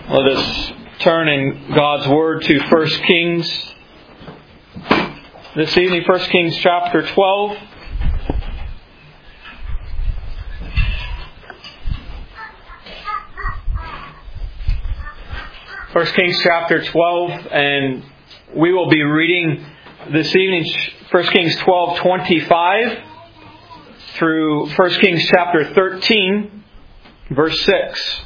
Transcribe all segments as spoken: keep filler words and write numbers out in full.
Let us turn in God's Word to First Kings. This evening, First Kings chapter twelve. First Kings chapter twelve, and we will be reading this evening First Kings twelve twenty-five through First Kings chapter thirteen, verse six.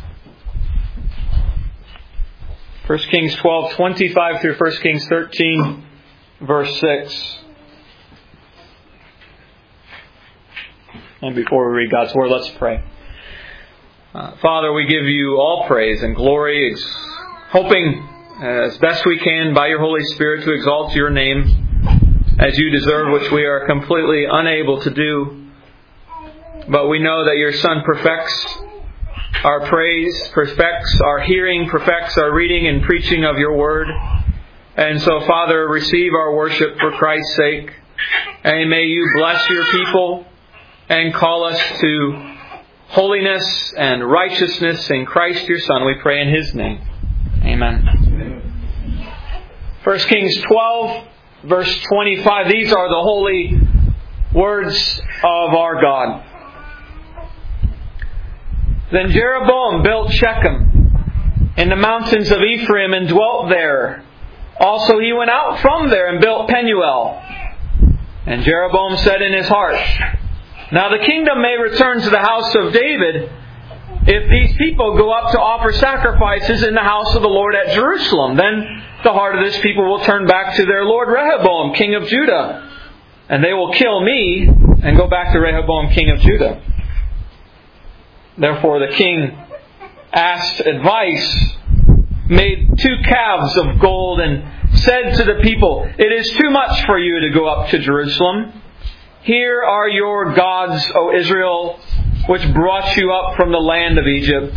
First Kings twelve twenty-five through First Kings thirteen, verse six. And before we read God's Word, let's pray. Uh, Father, we give you all praise and glory, ex- hoping uh, as best we can by your Holy Spirit to exalt your name as you deserve, which we are completely unable to do. But we know that your Son perfects our praise, perfects our hearing, perfects our reading and preaching of your Word. And so, Father, receive our worship for Christ's sake. And may you bless your people and call us to holiness and righteousness in Christ your Son. We pray in His name. Amen. First Kings twelve, verse twenty-five. These are the holy words of our God. Then Jeroboam built Shechem in the mountains of Ephraim and dwelt there. Also he went out from there and built Penuel. And Jeroboam said in his heart, now the kingdom may return to the house of David if these people go up to offer sacrifices in the house of the Lord at Jerusalem. Then the heart of this people will turn back to their Lord Rehoboam, king of Judah. And they will kill me and go back to Rehoboam, king of Judah. Therefore the king asked advice, made two calves of gold, and said to the people, it is too much for you to go up to Jerusalem. Here are your gods, O Israel, which brought you up from the land of Egypt.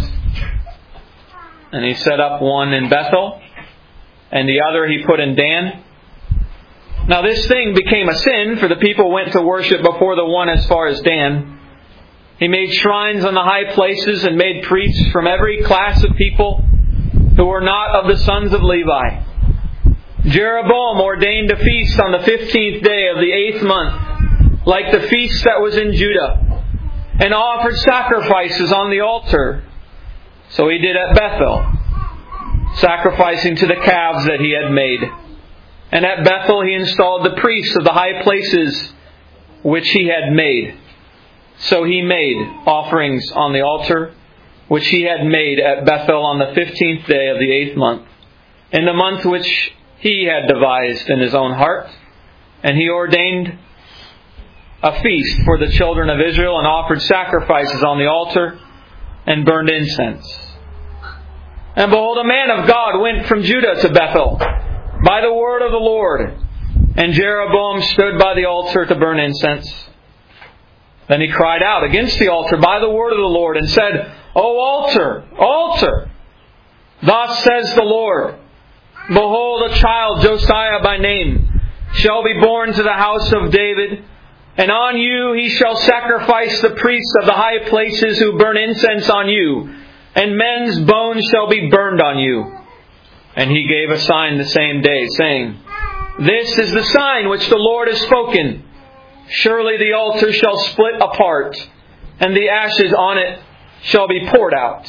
And he set up one in Bethel, and the other he put in Dan. Now this thing became a sin, for the people went to worship before the one as far as Dan. He made shrines on the high places and made priests from every class of people who were not of the sons of Levi. Jeroboam ordained a feast on the fifteenth day of the eighth month, like the feast that was in Judah, and offered sacrifices on the altar. So he did at Bethel, sacrificing to the calves that he had made. And at Bethel he installed the priests of the high places which he had made. So he made offerings on the altar, which he had made at Bethel on the fifteenth day of the eighth month, in the month which he had devised in his own heart. And he ordained a feast for the children of Israel, and offered sacrifices on the altar, and burned incense. And behold, a man of God went from Judah to Bethel by the word of the Lord. And Jeroboam stood by the altar to burn incense. Then he cried out against the altar by the word of the Lord, and said, O altar, altar, thus says the Lord, behold, a child, Josiah by name, shall be born to the house of David, and on you he shall sacrifice the priests of the high places who burn incense on you, and men's bones shall be burned on you. And he gave a sign the same day, saying, this is the sign which the Lord has spoken. Surely the altar shall split apart, and the ashes on it shall be poured out.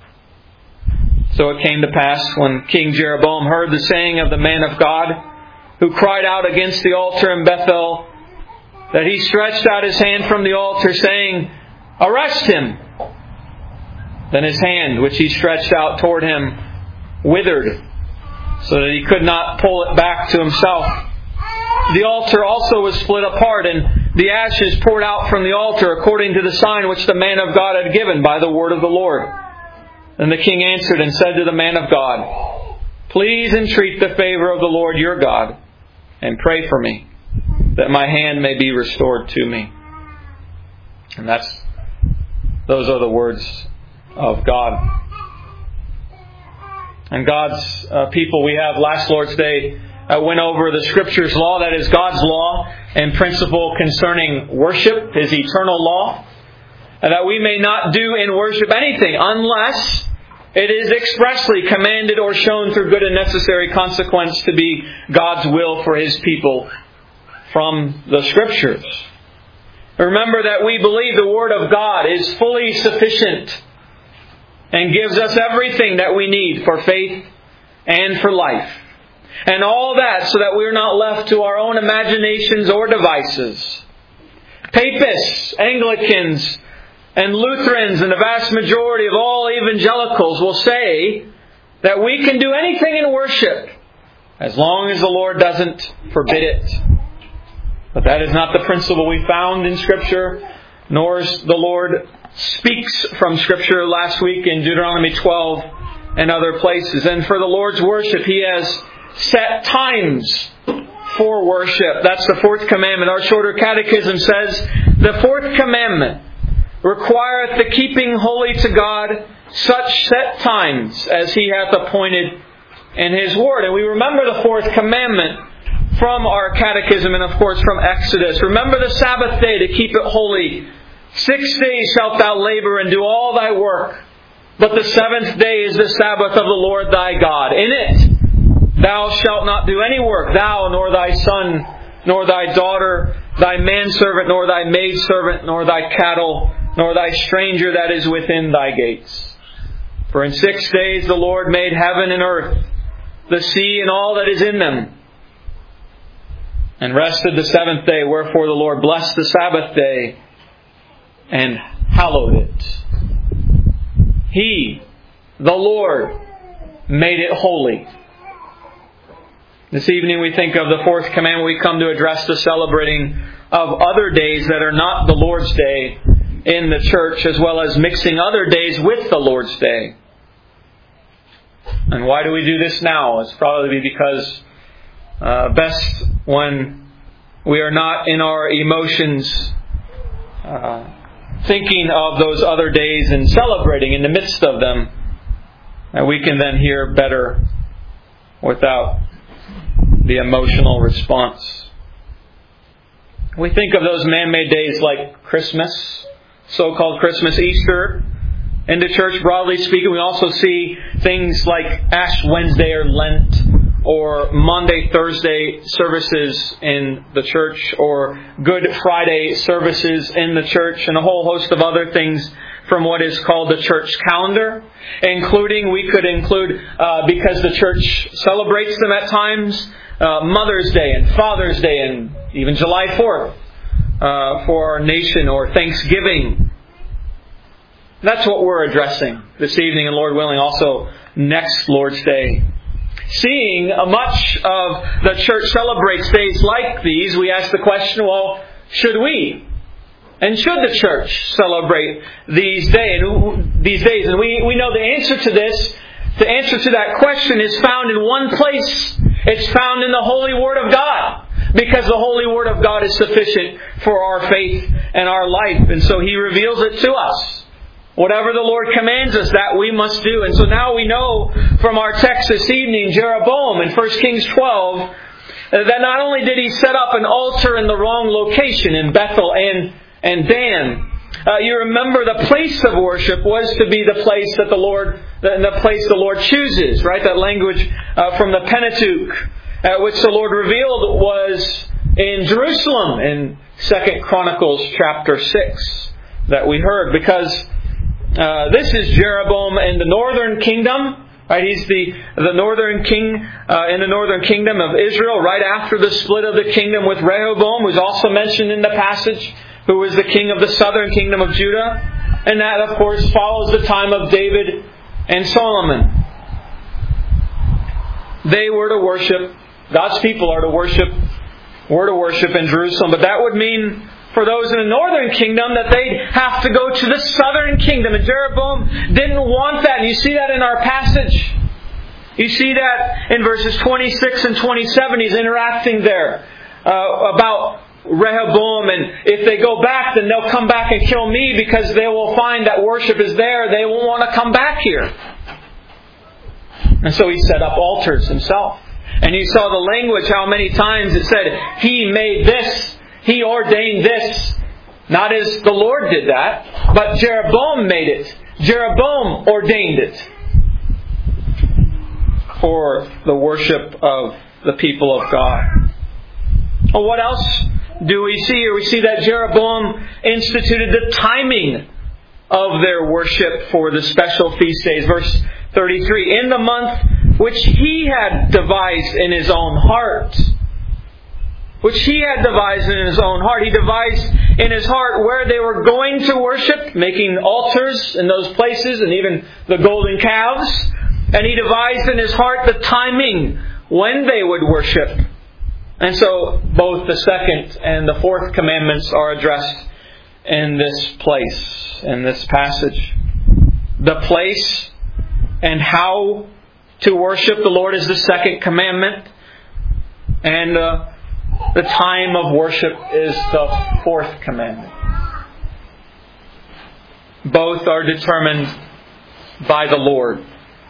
So it came to pass, when King Jeroboam heard the saying of the man of God, who cried out against the altar in Bethel, that he stretched out his hand from the altar, saying, arrest him. Then his hand, which he stretched out toward him, withered, so that he could not pull it back to himself. The altar also was split apart, and the ashes poured out from the altar, according to the sign which the man of God had given by the word of the Lord. Then the king answered and said to the man of God, please entreat the favor of the Lord your God, and pray for me, that my hand may be restored to me. And that's those are the words of God. And God's uh, people, we have last Lord's Day uh, went over the Scripture's law, that is God's law and principle concerning worship, His eternal law, and that we may not do in worship anything unless It is expressly commanded or shown through good and necessary consequence to be God's will for His people from the Scriptures. Remember that we believe the Word of God is fully sufficient and gives us everything that we need for faith and for life. And all that so that we're not left to our own imaginations or devices. Papists, Anglicans, and Lutherans, and the vast majority of all evangelicals will say that we can do anything in worship as long as the Lord doesn't forbid it. But that is not the principle we found in Scripture, nor is the Lord speaks from Scripture last week in Deuteronomy twelve and other places. And for the Lord's worship, He has set times for worship. That's the fourth commandment. Our shorter catechism says, the fourth commandment requireth the keeping holy to God such set times as He hath appointed in His Word. And we remember the fourth commandment from our catechism and of course from Exodus. Remember the Sabbath day to keep it holy. Six days shalt thou labor and do all thy work. But the seventh day is the Sabbath of the Lord thy God. In it thou shalt not do any work, thou, nor thy son, nor thy daughter, thy manservant, nor thy maidservant, nor thy cattle, nor thy stranger that is within thy gates. For in six days the Lord made heaven and earth, the sea and all that is in them, and rested the seventh day. Wherefore the Lord blessed the Sabbath day and hallowed it. He, the Lord, made it holy. This evening we think of the fourth commandment. We come to address the celebrating of other days that are not the Lord's Day in the church, as well as mixing other days with the Lord's Day. And why do we do this now? It's probably because uh, best when we are not in our emotions uh, thinking of those other days and celebrating in the midst of them, and we can then hear better without the emotional response. We think of those man-made days like Christmas, so-called Christmas, Easter. In the church, broadly speaking, we also see things like Ash Wednesday or Lent, or Monday, Thursday services in the church, or Good Friday services in the church, and a whole host of other things from what is called the church calendar, including, we could include, uh, because the church celebrates them at times, uh, Mother's Day and Father's Day and even July fourth uh, for our nation, or Thanksgiving. That's what we're addressing this evening, and Lord willing, also next Lord's Day. Seeing much of the church celebrates days like these, we ask the question, well, should we? And should the church celebrate these days? These days? And we, we know the answer to this, the answer to that question is found in one place. It's found in the Holy Word of God. Because the Holy Word of God is sufficient for our faith and our life. And so He reveals it to us. Whatever the Lord commands us, that we must do. And so now we know from our text this evening, Jeroboam in First Kings twelve, that not only did he set up an altar in the wrong location in Bethel and, and Dan, uh, you remember the place of worship was to be the place that the Lord, the, the place the Lord chooses, right? That language uh, from the Pentateuch, uh, which the Lord revealed was in Jerusalem in Second Chronicles chapter six that we heard, because Uh, this is Jeroboam in the northern kingdom. Right, he's the the northern king uh, in the northern kingdom of Israel, right after the split of the kingdom with Rehoboam, who's also mentioned in the passage, who was the king of the southern kingdom of Judah, and that, of course, follows the time of David and Solomon. They were to worship. God's people are to worship. Were to worship in Jerusalem, but that would mean, for those in the northern kingdom, that they'd have to go to the southern kingdom. And Jeroboam didn't want that. And you see that in our passage. You see that in verses twenty-six and twenty-seven. He's interacting there uh, about Rehoboam. And if they go back, then they'll come back and kill me, because they will find that worship is there. They won't want to come back here. And so he set up altars himself. And you saw the language, how many times it said, He made this. He ordained this. Not as the Lord did that, but Jeroboam made it. Jeroboam ordained it. for the worship of the people of God. Well, what else do we see here? We see that Jeroboam instituted the timing of their worship for the special feast days. Verse thirty-three, in the month which he had devised in his own heart. Which he had devised in his own heart. He devised in his heart where they were going to worship, making altars in those places and even the golden calves. And he devised in his heart the timing when they would worship. And so both the second and the fourth commandments are addressed in this place, in this passage. The place and how to worship the Lord is the second commandment. And uh, the time of worship is the fourth commandment. Both are determined by the Lord.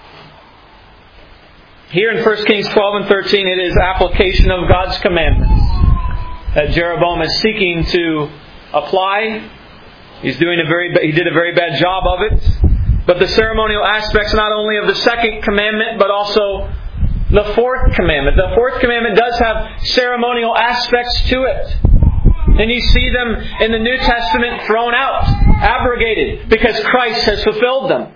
Here in First Kings twelve and thirteen, it is application of God's commandments that Jeroboam is seeking to apply. He's doing a very he did a very bad job of it. But the ceremonial aspects not only of the second commandment, but also the fourth commandment. The fourth commandment does have ceremonial aspects to it. And you see them in the New Testament thrown out, abrogated, because Christ has fulfilled them.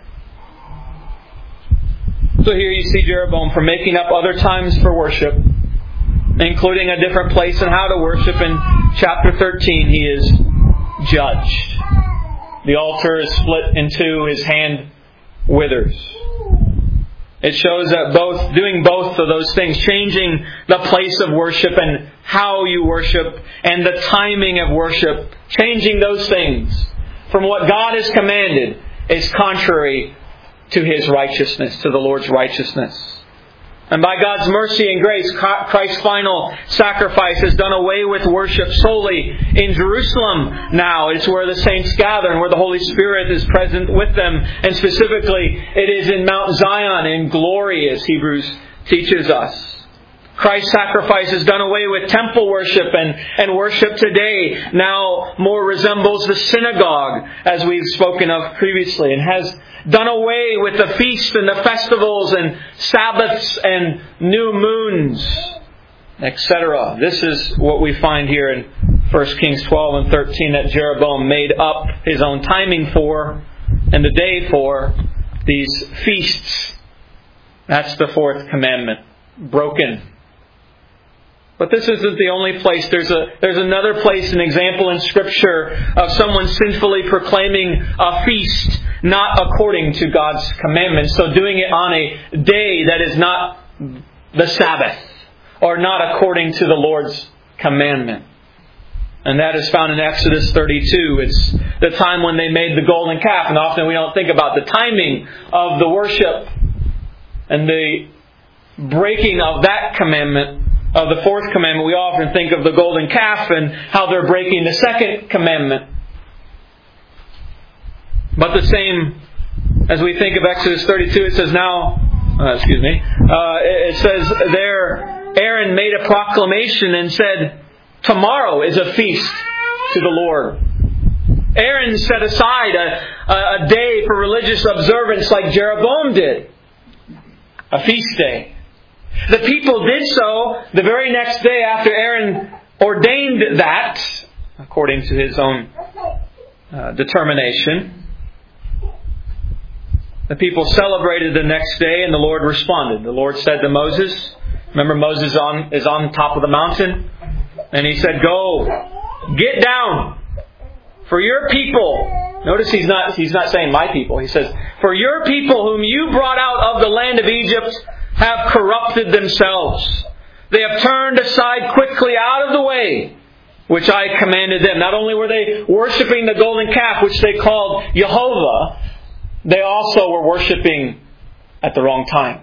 So here you see Jeroboam for making up other times for worship, including a different place and how to worship. In chapter thirteen, he is judged. The altar is split in two, his hand withers. It shows that both doing both of those things, changing the place of worship and how you worship and the timing of worship, changing those things from what God has commanded is contrary to His righteousness, to the Lord's righteousness. And by God's mercy and grace, Christ's final sacrifice has done away with worship solely in Jerusalem now. It's where the saints gather and where the Holy Spirit is present with them. And specifically, it is in Mount Zion in glory, as Hebrews teaches us. Christ's sacrifice has done away with temple worship, and, and worship today now more resembles the synagogue, as we've spoken of previously, and has done away with the feasts and the festivals and Sabbaths and new moons, et cetera. This is what we find here in First Kings twelve and thirteen that Jeroboam made up his own timing for and the day for these feasts. That's the fourth commandment, broken. But this isn't the only place. There's a there's another place, an example in Scripture of someone sinfully proclaiming a feast not according to God's commandments. So doing it on a day that is not the Sabbath or not according to the Lord's commandment. And that is found in Exodus thirty-two. It's the time when they made the golden calf. And often we don't think about the timing of the worship and the breaking of that commandment. Of the fourth commandment, we often think of the golden calf and how they're breaking the second commandment. But the same, as we think of Exodus thirty-two, it says now, uh, excuse me, uh, it says there, Aaron made a proclamation and said, tomorrow is a feast to the Lord. Aaron set aside a, a day for religious observance like Jeroboam did. A feast day. The people did so the very next day after Aaron ordained that, according to his own uh, determination. The people celebrated the next day, and the Lord responded. The Lord said to Moses, remember Moses on, is on top of the mountain, and he said, go, get down, for your people. Notice he's not, he's not saying my people. He says, for your people whom you brought out of the land of Egypt have corrupted themselves. They have turned aside quickly out of the way which I commanded them. Not only were they worshiping the golden calf, which they called Jehovah, they also were worshiping at the wrong time.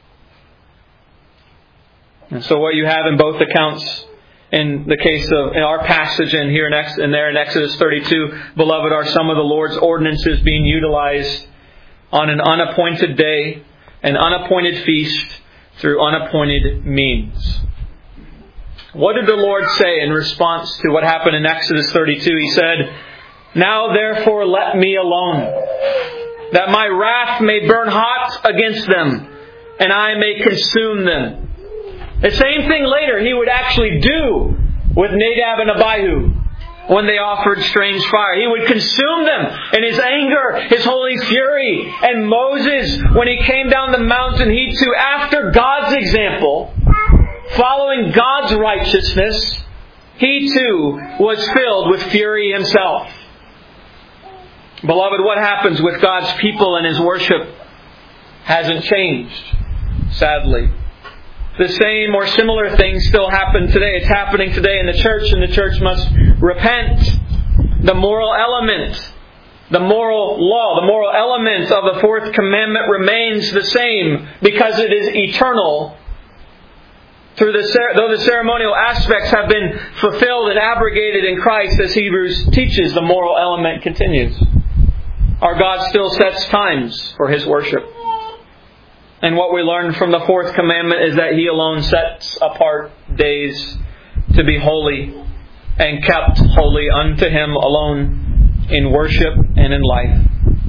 And so what you have in both accounts, in the case of in our passage and here in Ex, and there in Exodus thirty-two, beloved, are some of the Lord's ordinances being utilized on an unappointed day, an unappointed feast, through unappointed means. What did the Lord say in response to what happened in Exodus thirty-two? He said, now therefore let me alone, that my wrath may burn hot against them, and I may consume them. The same thing later He would actually do with Nadab and Abihu when they offered strange fire. He would consume them in His anger, His holy fury. And Moses, when he came down the mountain, he too, after God's example, following God's righteousness, he too was filled with fury himself. Beloved, what happens with God's people and His worship hasn't changed, sadly. The same or similar things still happen today. It's happening today in the church, and the church must repent. The moral element, the moral law, the moral element of the fourth commandment remains the same because it is eternal. Through the, though the ceremonial aspects have been fulfilled and abrogated in Christ, as Hebrews teaches, the moral element continues. Our God still sets times for His worship. And what we learn from the fourth commandment is that He alone sets apart days to be holy and kept holy unto Him alone in worship and in life.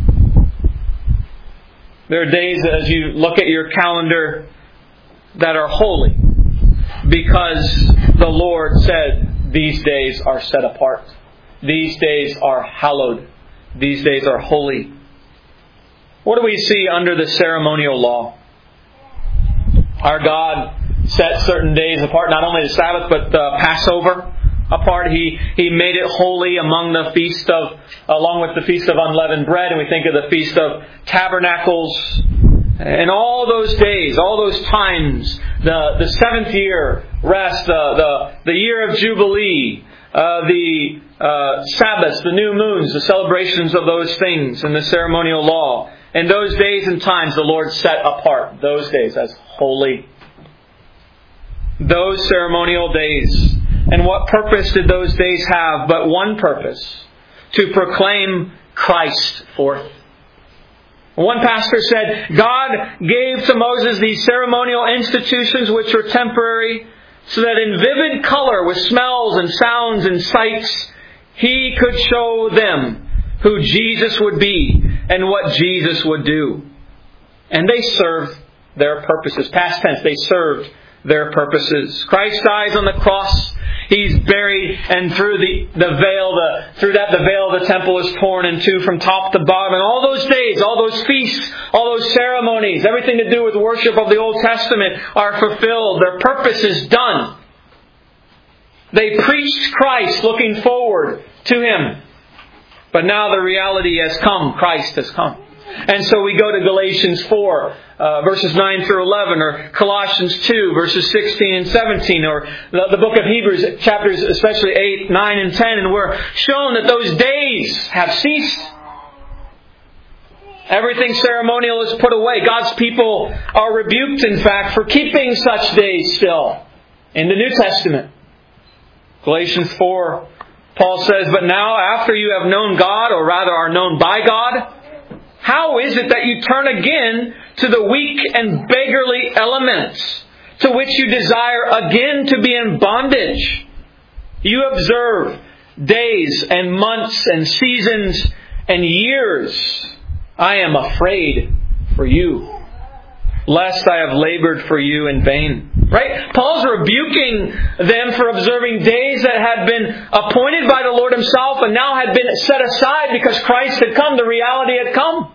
There are days as you look at your calendar that are holy because the Lord said these days are set apart. These days are hallowed. These days are holy. What do we see under the ceremonial law? Our God set certain days apart, not only the Sabbath, but the Passover apart. He He made it holy among the feast of, along with the Feast of Unleavened Bread, and we think of the Feast of Tabernacles. And all those days, all those times, the, the seventh year rest, the, the, the year of Jubilee, uh, the uh, Sabbaths, the new moons, the celebrations of those things in the ceremonial law. And those days and times the Lord set apart, those days as holy. Those ceremonial days. And what purpose did those days have? But one purpose: to proclaim Christ forth. One pastor said, God gave to Moses these ceremonial institutions which were temporary, so that in vivid color with smells and sounds and sights, he could show them who Jesus would be and what Jesus would do. And they served their purposes. Past tense, they served their purposes. Christ dies on the cross. He's buried, and through the, the veil, the, through that the veil of the temple is torn in two from top to bottom. And all those days, all those feasts, all those ceremonies, everything to do with worship of the Old Testament are fulfilled. Their purpose is done. They preached Christ looking forward to Him. But now the reality has come. Christ has come. And so we go to Galatians four, uh, verses nine through eleven, or Colossians two, verses sixteen and seventeen, or the, the book of Hebrews, chapters especially eight, nine, and ten, and we're shown that those days have ceased. Everything ceremonial is put away. God's people are rebuked, in fact, for keeping such days still in the New Testament. Galatians four, Paul says, "But now, after you have known God, or rather are known by God, how is it that you turn again to the weak and beggarly elements, to which you desire again to be in bondage? You observe days and months and seasons and years. I am afraid for you, lest I have labored for you in vain." Right? Paul's rebuking them for observing days that had been appointed by the Lord Himself and now had been set aside because Christ had come. The reality had come.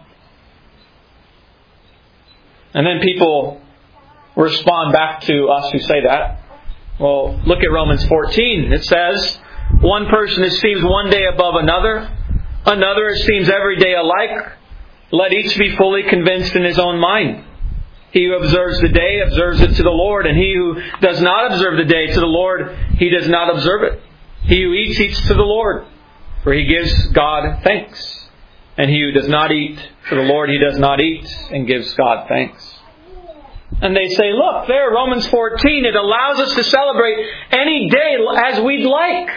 And then people respond back to us who say that. Well, look at Romans fourteen. It says, one person esteems one day above another. Another esteems every day alike. Let each be fully convinced in his own mind. He who observes the day observes it to the Lord, and he who does not observe the day to the Lord, he does not observe it. He who eats, eats to the Lord, for he gives God thanks. And he who does not eat to the Lord, he does not eat, and gives God thanks. And they say, look, there, Romans fourteen, it allows us to celebrate any day as we'd like.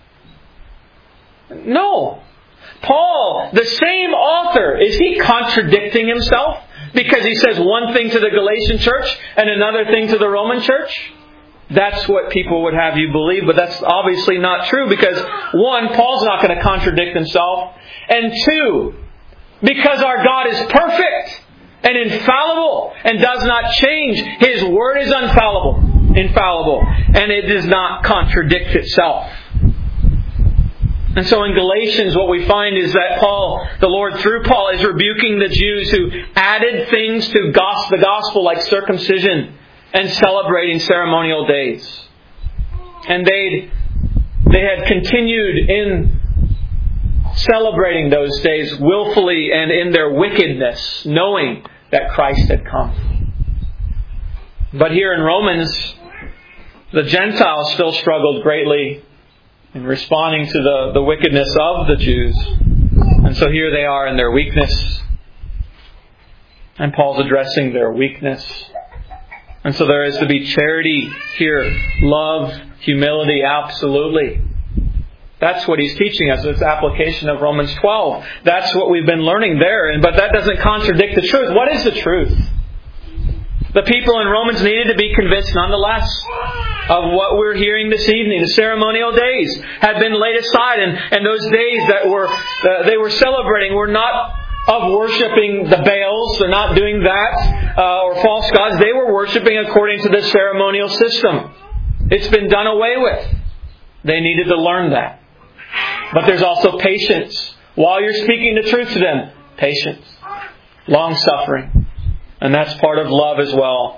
No. Paul, the same author, is he contradicting himself? Because he says one thing to the Galatian church and another thing to the Roman church? That's what people would have you believe, but that's obviously not true because, one, Paul's not going to contradict himself. And two, because our God is perfect and infallible and does not change. His Word is infallible, infallible, and it does not contradict itself. And so in Galatians, what we find is that Paul, the Lord through Paul, is rebuking the Jews who added things to the gospel like circumcision and celebrating ceremonial days. And they they had continued in celebrating those days willfully and in their wickedness, knowing that Christ had come. But here in Romans, the Gentiles still struggled greatly in responding to the, the wickedness of the Jews. And so here they are in their weakness. And Paul's addressing their weakness. And so there is to be charity here, love, humility, absolutely. That's what he's teaching us. It's application of Romans twelve. That's what we've been learning there. But that doesn't contradict the truth. What is the truth? The people in Romans needed to be convinced nonetheless of what we're hearing this evening. The ceremonial days had been laid aside, and, and those days that were uh, they were celebrating were not of worshiping the Baals. They're not doing that, uh, or false gods. They were worshiping according to the ceremonial system. It's been done away with. They needed to learn that. But there's also patience. While you're speaking the truth to them, patience. Long-suffering. And that's part of love as well.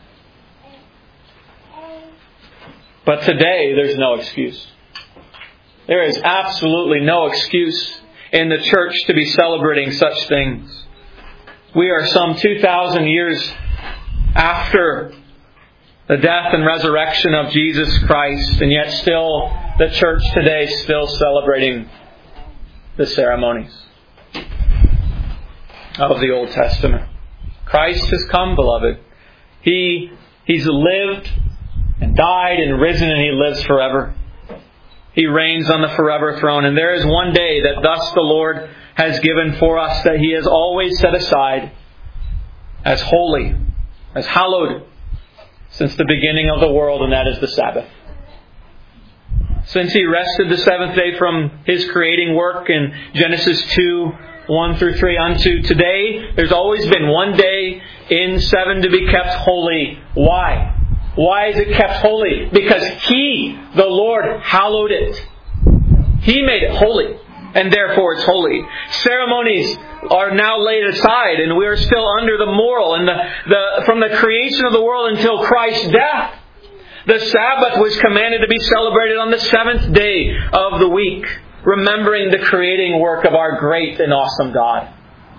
But today, there's no excuse. There is absolutely no excuse in the church to be celebrating such things. We are some two thousand years after the death and resurrection of Jesus Christ, and yet still the church today is still celebrating the ceremonies of the Old Testament. Christ has come, beloved. He, He's lived and died and risen, and He lives forever. He reigns on the forever throne. And there is one day that thus the Lord has given for us that He has always set aside as holy, as hallowed, since the beginning of the world, and that is the Sabbath. Since He rested the seventh day from His creating work in Genesis two, one through three, unto today, there's always been one day in seven to be kept holy. Why? Why is it kept holy? Because He, the Lord, hallowed it. He made it holy, and therefore it's holy. Ceremonies are now laid aside, and we are still under the moral. And the, the from the creation of the world until Christ's death, the Sabbath was commanded to be celebrated on the seventh day of the week, remembering the creating work of our great and awesome God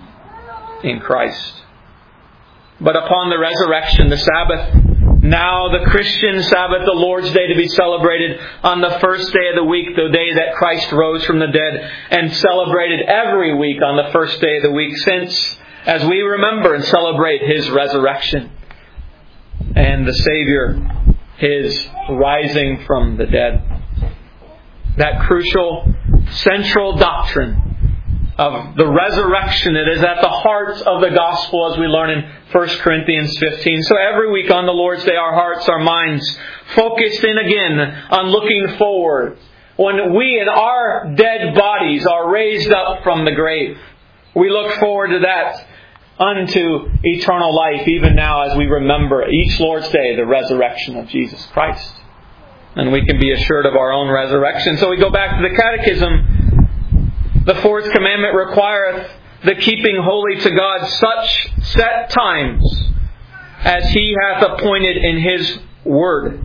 in Christ. But upon the resurrection, the Sabbath, now the Christian Sabbath, the Lord's Day, to be celebrated on the first day of the week, the day that Christ rose from the dead, and celebrated every week on the first day of the week, since as we remember and celebrate His resurrection and the Savior, His rising from the dead. That crucial, central doctrine of the resurrection, it is at the heart of the gospel, as we learn in First Corinthians fifteen. So every week on the Lord's Day, our hearts, our minds, focused in again on looking forward. When we in our dead bodies are raised up from the grave, we look forward to that unto eternal life, even now as we remember each Lord's Day the resurrection of Jesus Christ. And we can be assured of our own resurrection. So we go back to the Catechism. The fourth commandment requireth the keeping holy to God such set times as He hath appointed in His Word.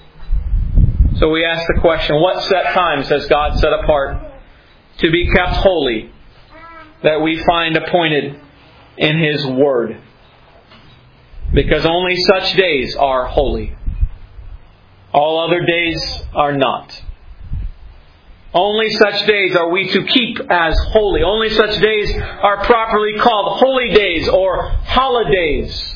So we ask the question, what set times has God set apart to be kept holy that we find appointed in His Word? Because only such days are holy. All other days are not. Only such days are we to keep as holy. Only such days are properly called holy days or holidays.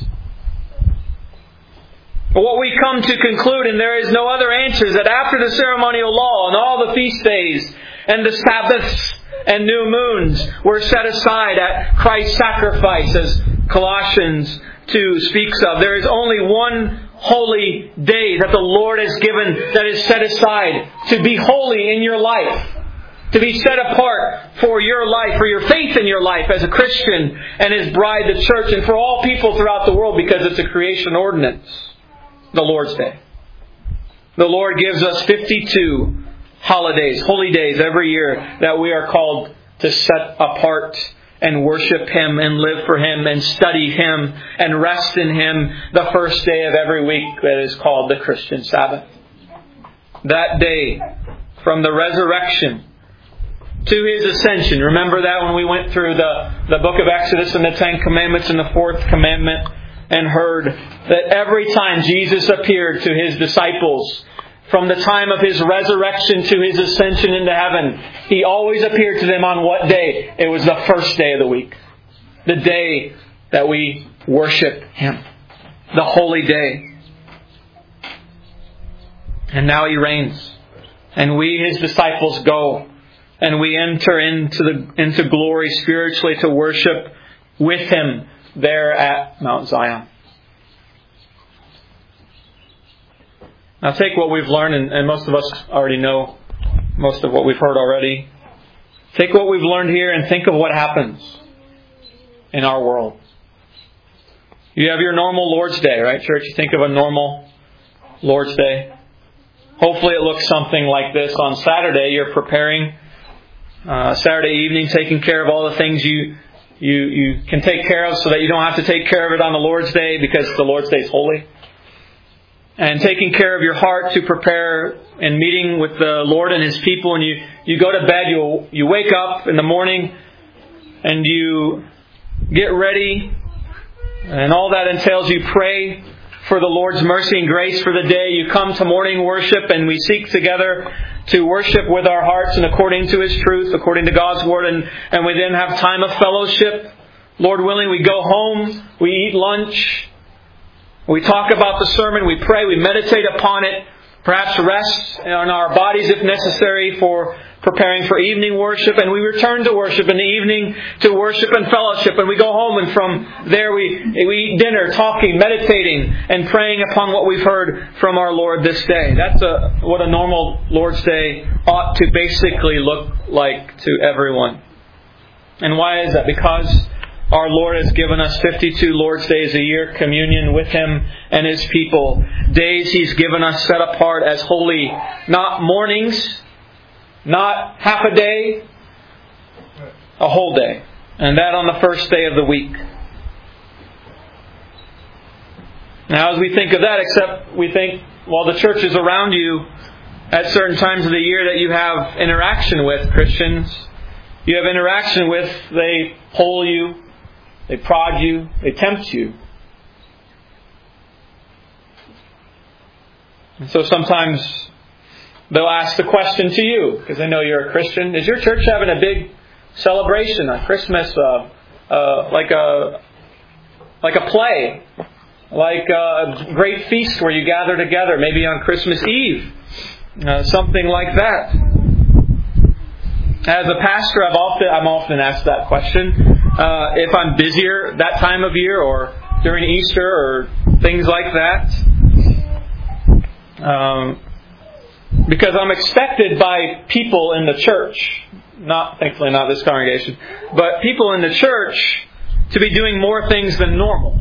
But what we come to conclude, and there is no other answer, is that after the ceremonial law and all the feast days and the Sabbaths and new moons were set aside at Christ's sacrifice, as Colossians two speaks of, there is only one holy day that the Lord has given, that is set aside to be holy in your life. To be set apart for your life, for your faith in your life as a Christian and His bride, the church, and for all people throughout the world because it's a creation ordinance, the Lord's Day. The Lord gives us fifty-two holidays, holy days every year that we are called to set apart and worship Him and live for Him and study Him and rest in Him the first day of every week that is called the Christian Sabbath. That day, from the resurrection to His ascension. Remember that when we went through the, the book of Exodus and the Ten Commandments and the fourth commandment and heard that every time Jesus appeared to His disciples, from the time of His resurrection to His ascension into heaven, He always appeared to them on what day? It was the first day of the week. The day that we worship Him. The holy day. And now He reigns. And we, His disciples, go. And we enter into the into glory spiritually to worship with Him there at Mount Zion. Now take what we've learned, and, and most of us already know most of what we've heard already. Take what we've learned here and think of what happens in our world. You have your normal Lord's Day, right, church? You think of a normal Lord's Day. Hopefully it looks something like this. On Saturday, you're preparing uh, Saturday evening, taking care of all the things you, you, you can take care of so that you don't have to take care of it on the Lord's Day because the Lord's Day is holy. And taking care of your heart to prepare and meeting with the Lord and His people. And you, you go to bed, you, you wake up in the morning and you get ready. And all that entails you pray for the Lord's mercy and grace for the day. You come to morning worship and we seek together to worship with our hearts and according to His truth, according to God's Word. And, and we then have time of fellowship. Lord willing, we go home, we eat lunch. We talk about the sermon, we pray, we meditate upon it, perhaps rest on our bodies if necessary for preparing for evening worship, and we return to worship in the evening to worship and fellowship, and we go home and from there we, we eat dinner, talking, meditating, and praying upon what we've heard from our Lord this day. That's a, what a normal Lord's Day ought to basically look like to everyone. And why is that? Because our Lord has given us fifty-two Lord's Days a year, communion with Him and His people. Days He's given us set apart as holy, not mornings, not half a day, a whole day. And that on the first day of the week. Now as we think of that, except we think, well, the churches around you at certain times of the year that you have interaction with, Christians, you have interaction with, they poll you, they prod you, they tempt you. And so sometimes they'll ask the question to you, because they know you're a Christian. Is your church having a big celebration on Christmas, uh, uh, like a like a play, like a great feast where you gather together, maybe on Christmas Eve, uh, something like that? As a pastor, I've often I'm often asked that question. Uh, if I'm busier that time of year or during Easter or things like that. Um, because I'm expected by people in the church, not thankfully not this congregation, but people in the church to be doing more things than normal.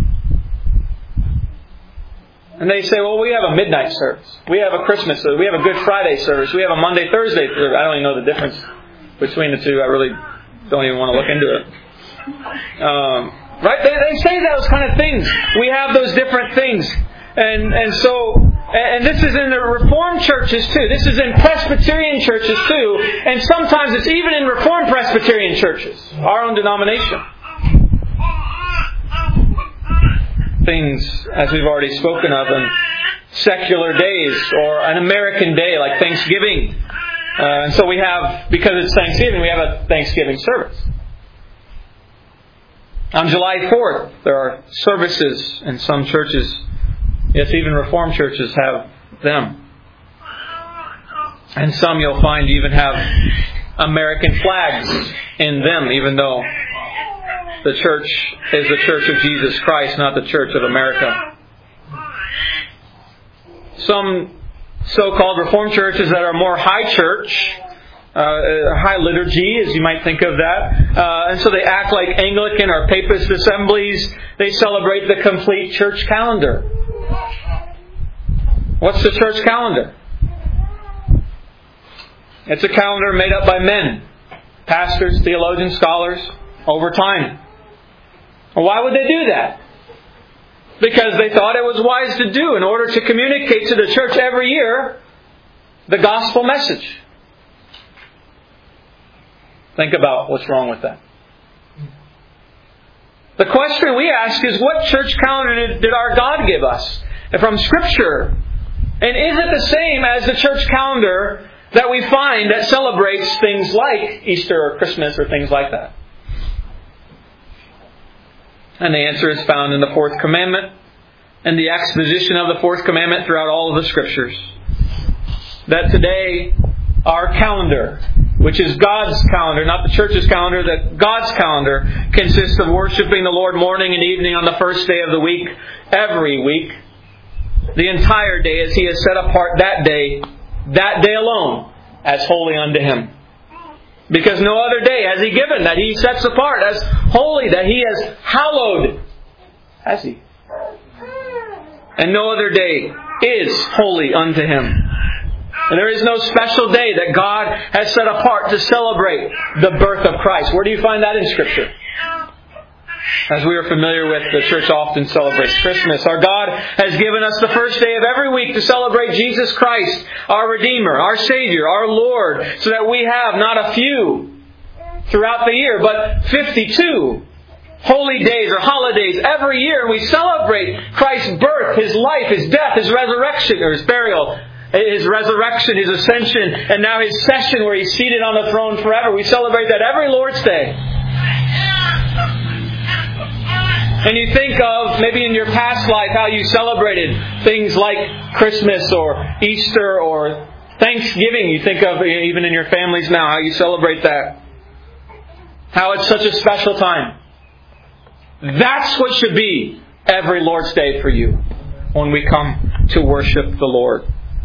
And they say, well, we have a midnight service. We have a Christmas service. We have a Good Friday service. We have a Monday, Thursday service. I don't even know the difference between the two. I really don't even want to look into it. Um, right? They, they say those kind of things. We have those different things. And and so, and this is in the Reformed churches too. This is in Presbyterian churches too. And sometimes it's even in Reformed Presbyterian churches. Our own denomination. Things, as we've already spoken of, in secular days or an American day like Thanksgiving. Uh, and so we have, because it's Thanksgiving, we have a Thanksgiving service. On July fourth, there are services in some churches. Yes, even Reformed churches have them. And some you'll find even have American flags in them, even though the church is the Church of Jesus Christ, not the Church of America. Some so-called Reformed churches that are more high church, Uh, high liturgy, as you might think of that. Uh, and so they act like Anglican or Papist assemblies. They celebrate the complete church calendar. What's the church calendar? It's a calendar made up by men, pastors, theologians, scholars, over time. Well, why would they do that? Because they thought it was wise to do in order to communicate to the church every year the gospel message. Think about what's wrong with that. The question we ask is, what church calendar did, did our God give us from Scripture? And is it the same as the church calendar that we find that celebrates things like Easter or Christmas or things like that? And the answer is found in the fourth commandment and the exposition of the fourth commandment throughout all of the Scriptures. That today, our calendar, which is God's calendar, not the church's calendar, that God's calendar consists of worshiping the Lord morning and evening on the first day of the week, every week, the entire day, as He has set apart that day, that day alone, as holy unto Him. Because no other day has He given that He sets apart as holy, that He has hallowed, has He? And no other day is holy unto Him. And there is no special day that God has set apart to celebrate the birth of Christ. Where do you find that in Scripture? As we are familiar with, the church often celebrates Christmas. Our God has given us the first day of every week to celebrate Jesus Christ, our Redeemer, our Savior, our Lord, so that we have not a few throughout the year, but fifty-two holy days or holidays every year. And we celebrate Christ's birth, His life, His death, His resurrection, or His burial, His resurrection, His ascension, and now His session where He's seated on the throne forever. We celebrate that every Lord's Day. And you think of, maybe in your past life, how you celebrated things like Christmas or Easter or Thanksgiving. You think of, even in your families now, how you celebrate that. How it's such a special time. That's what should be every Lord's Day for you when we come to worship the Lord.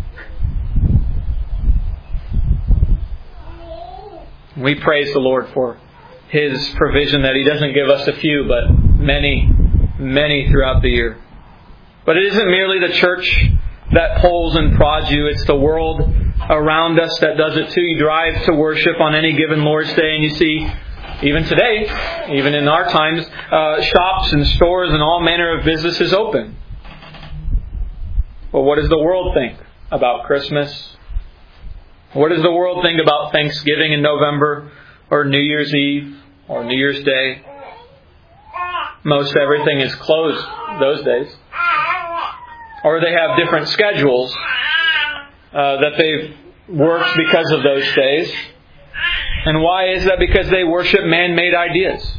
We praise the Lord for His provision that He doesn't give us a few, but many, many throughout the year. But it isn't merely the church that pulls and prods you. It's the world around us that does it too. You drive to worship on any given Lord's Day and you see, even today, even in our times, uh, shops and stores and all manner of businesses open. But what does the world think about Christmas? What does the world think about Thanksgiving in November or New Year's Eve or New Year's Day? Most everything is closed those days. Or they have different schedules uh, that they've worked because of those days. And why is that? Because they worship man-made ideas.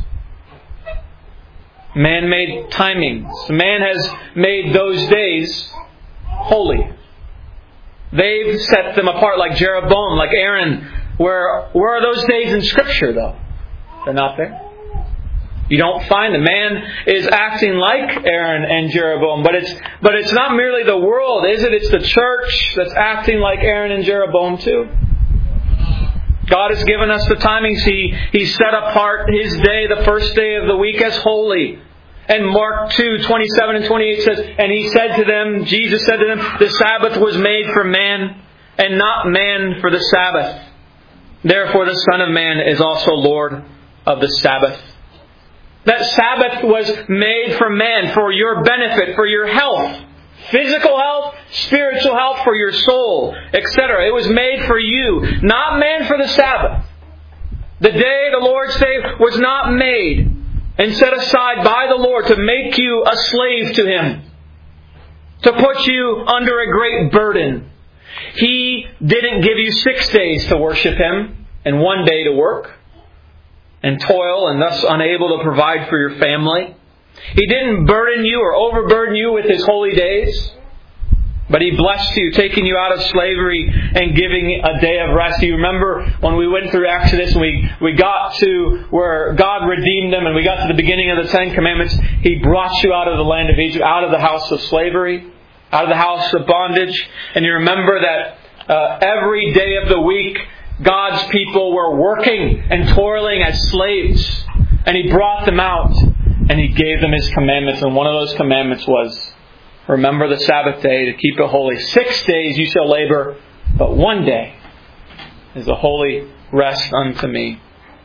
Man-made timings. Man has made those days holy. They've set them apart like Jeroboam, like Aaron. Where, where are those days in Scripture, though? They're not there. You don't find them. Man is acting like Aaron and Jeroboam, but it's but it's not merely the world, is it? It's the church that's acting like Aaron and Jeroboam too. God has given us the timings. He He set apart His day, the first day of the week, as holy. And Mark two, twenty-seven and twenty-eight says, and He said to them, Jesus said to them, the Sabbath was made for man, and not man for the Sabbath. Therefore the Son of Man is also Lord of the Sabbath. That Sabbath was made for man, for your benefit, for your health. Physical health, spiritual health, for your soul, et cetera. It was made for you, not man for the Sabbath. The day, the Lord's Day, was not made and set aside by the Lord to make you a slave to Him, to put you under a great burden. He didn't give you six days to worship Him and one day to work and toil and thus unable to provide for your family. He didn't burden you or overburden you with His holy days, but He blessed you, taking you out of slavery and giving a day of rest. You remember when we went through Exodus and we, we got to where God redeemed them and we got to the beginning of the Ten Commandments. He brought you out of the land of Egypt, out of the house of slavery, out of the house of bondage. And you remember that uh, every day of the week God's people were working and toiling as slaves. And He brought them out and He gave them His commandments. And one of those commandments was, remember the Sabbath day to keep it holy. Six days you shall labor, but one day is a holy rest unto me.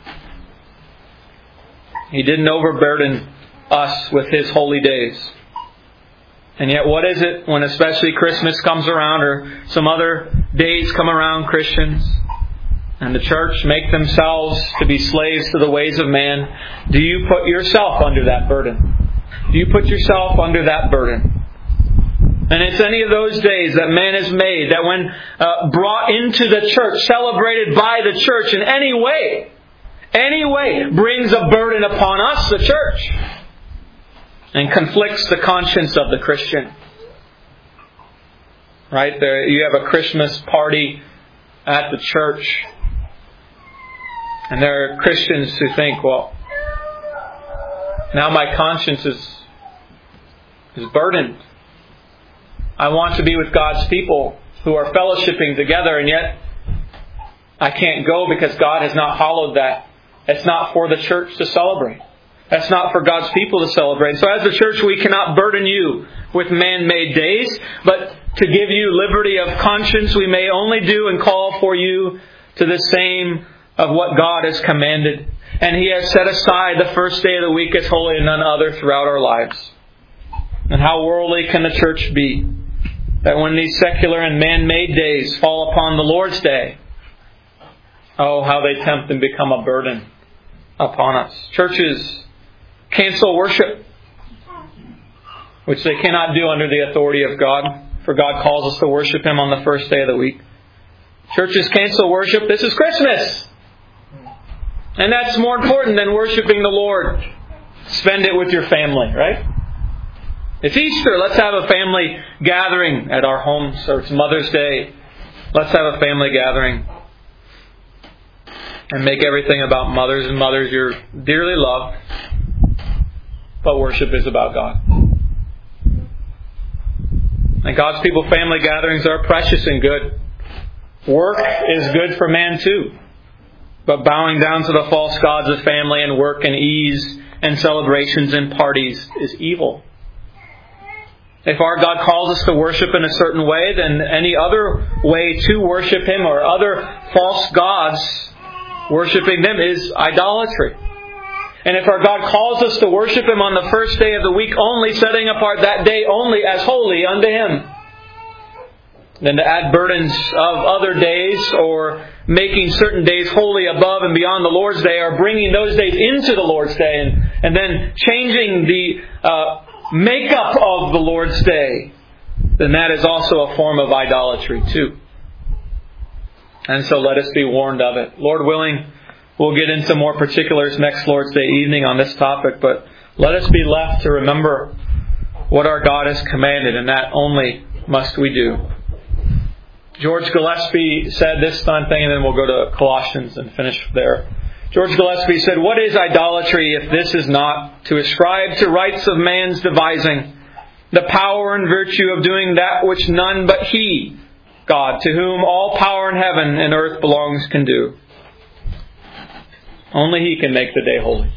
He didn't overburden us with His holy days. And yet what is it when especially Christmas comes around or some other days come around, Christians, and the church make themselves to be slaves to the ways of man? Do you put yourself under that burden? Do you put yourself under that burden? And it's any of those days that man has made that when uh, brought into the church, celebrated by the church in any way, any way brings a burden upon us, the church, and conflicts the conscience of the Christian. Right? There, you have a Christmas party at the church, and there are Christians who think, well, now my conscience is, is burdened. I want to be with God's people who are fellowshipping together, and yet I can't go because God has not hallowed that. It's not for the church to celebrate. That's not for God's people to celebrate. So as a church, we cannot burden you with man-made days, but to give you liberty of conscience, we may only do and call for you to the same of what God has commanded. And He has set aside the first day of the week as holy and none other throughout our lives. And how worldly can the church be? That when these secular and man-made days fall upon the Lord's Day, oh, how they tempt and become a burden upon us. Churches cancel worship, which they cannot do under the authority of God, for God calls us to worship Him on the first day of the week. Churches cancel worship. This is Christmas. And that's more important than worshiping the Lord. Spend it with your family, right? It's Easter. Let's have a family gathering at our homes. Or it's Mother's Day. Let's have a family gathering. And make everything about mothers and mothers you're dearly loved. But worship is about God. And God's people, family gatherings are precious and good. Work is good for man too. But bowing down to the false gods of family and work and ease and celebrations and parties is evil. If our God calls us to worship in a certain way, then any other way to worship Him or other false gods, worshiping them is idolatry. And if our God calls us to worship Him on the first day of the week only, setting apart that day only as holy unto Him, then to add burdens of other days or making certain days holy above and beyond the Lord's Day, or bringing those days into the Lord's Day and, and then changing the uh, makeup of the Lord's Day, then that is also a form of idolatry too. And so let us be warned of it. Lord willing, we'll get into more particulars next Lord's Day evening on this topic, but let us be left to remember what our God has commanded, and that only must we do. George Gillespie said this fun thing, and then we'll go to Colossians and finish there. George Gillespie said, "What is idolatry if this is not to ascribe to rites of man's devising the power and virtue of doing that which none but He, God, to whom all power in heaven and earth belongs, can do? Only He can make the day holy."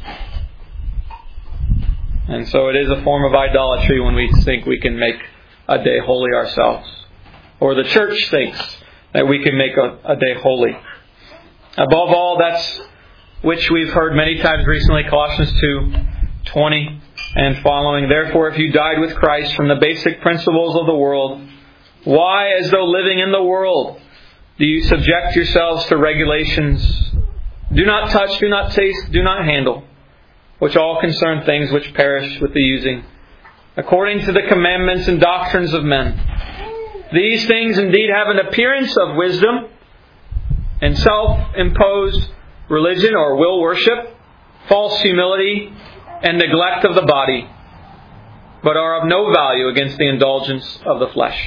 And so it is a form of idolatry when we think we can make a day holy ourselves. Or the church thinks that we can make a, a day holy. Above all, that's which we've heard many times recently, Colossians two twenty and following. "Therefore, if you died with Christ from the basic principles of the world, why, as though living in the world, do you subject yourselves to regulations? Do not touch, do not taste, do not handle, which all concern things which perish with the using, according to the commandments and doctrines of men. These things indeed have an appearance of wisdom and self-imposed religion or will worship, false humility, and neglect of the body, but are of no value against the indulgence of the flesh."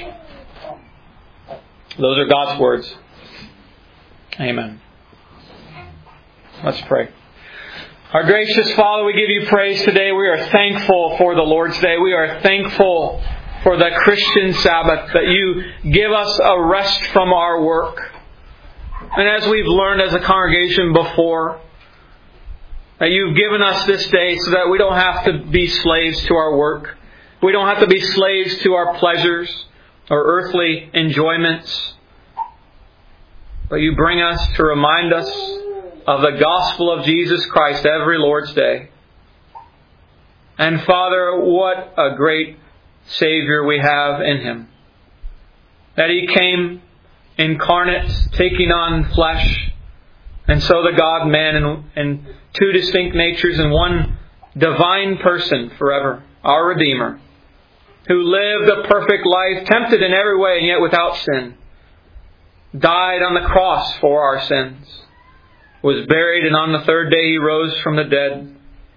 Those are God's words. Amen. Let's pray. Our gracious Father, we give You praise today. We are thankful for the Lord's Day. We are thankful for the Christian Sabbath, that You give us a rest from our work. And as we've learned as a congregation before, that you've given us this day so that we don't have to be slaves to our work. We don't have to be slaves to our pleasures or earthly enjoyments. But you bring us to remind us of the gospel of Jesus Christ every Lord's Day. And Father, what a great Savior we have in Him. That He came incarnate, taking on flesh, and so the God-man in, in two distinct natures in one divine person forever, our Redeemer, who lived a perfect life, tempted in every way and yet without sin, died on the cross for our sins, was buried, and on the third day He rose from the dead.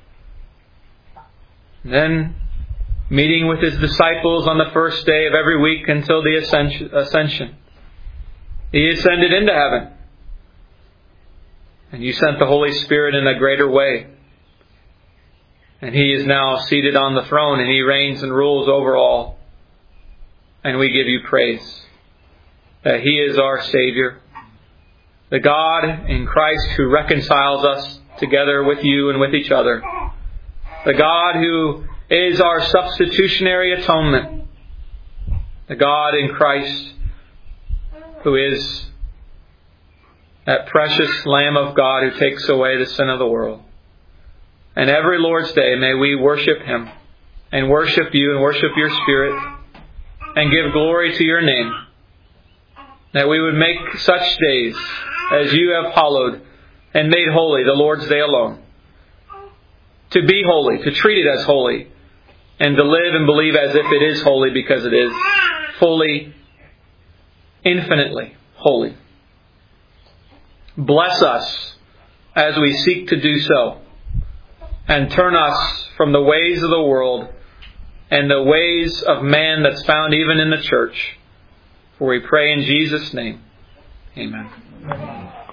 Then, meeting with His disciples on the first day of every week until the ascension, He ascended into heaven. And you sent the Holy Spirit in a greater way. And He is now seated on the throne, and He reigns and rules over all. And we give you praise that He is our Savior, the God in Christ who reconciles us together with you and with each other, the God who is our substitutionary atonement, the God in Christ who is that precious Lamb of God who takes away the sin of the world. And every Lord's Day may we worship Him and worship you and worship your Spirit and give glory to your name. That we would make such days as you have hallowed and made holy, the Lord's Day alone. To be holy, to treat it as holy, and to live and believe as if it is holy because it is fully, infinitely holy. Bless us as we seek to do so, and turn us from the ways of the world and the ways of man that's found even in the church. For we pray in Jesus' name. Amen.